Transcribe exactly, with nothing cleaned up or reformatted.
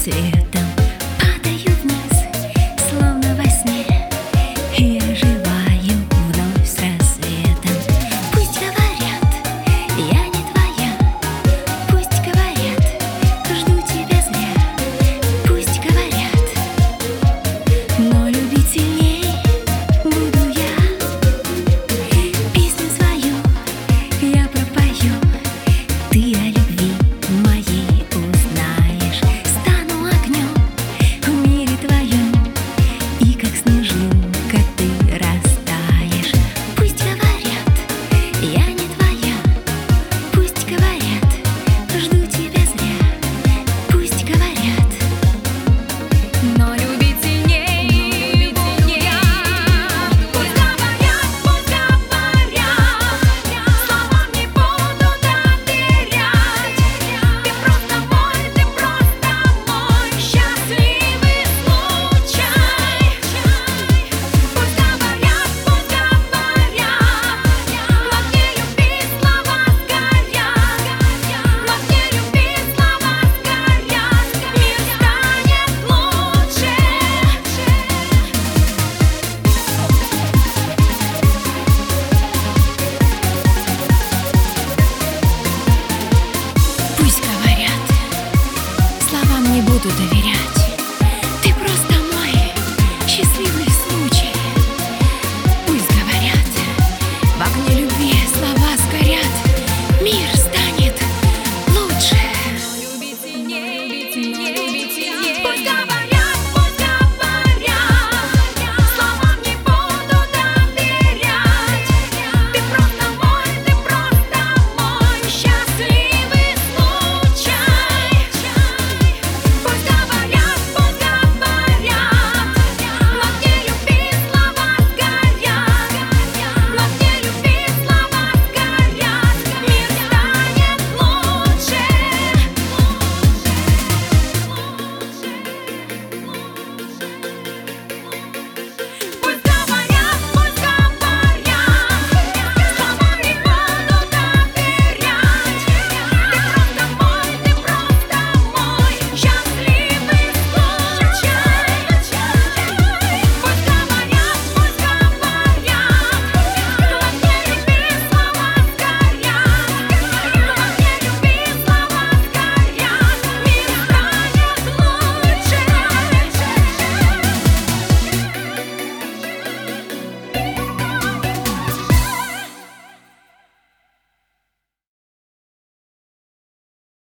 рассветом падаю вниз, словно во сне, и оживаю вновь с рассветом. Пусть говорят, я не твоя, пусть говорят, жду тебя зря. Пусть говорят, но любить сильней буду я. Песню свою я пропою, ты о любви моей узнаешь. Стану огнем в мире твоем, и как снежинка ты растаешь. Пусть говорят, я не твоя, пусть говорят, жду тебя зря. Пусть говорят, но любить сильней буду я. Пусть говорят, пусть говорят, словам не буду доверять. Ты просто мой, ты просто мой счастливый случай. Пусть говорят, пусть говорят, но мне любить слова сгорят. Но мне любить слова сгорят, мир станет лучше. Пусть говорят, словам не буду доверять. Ты просто мой счастливый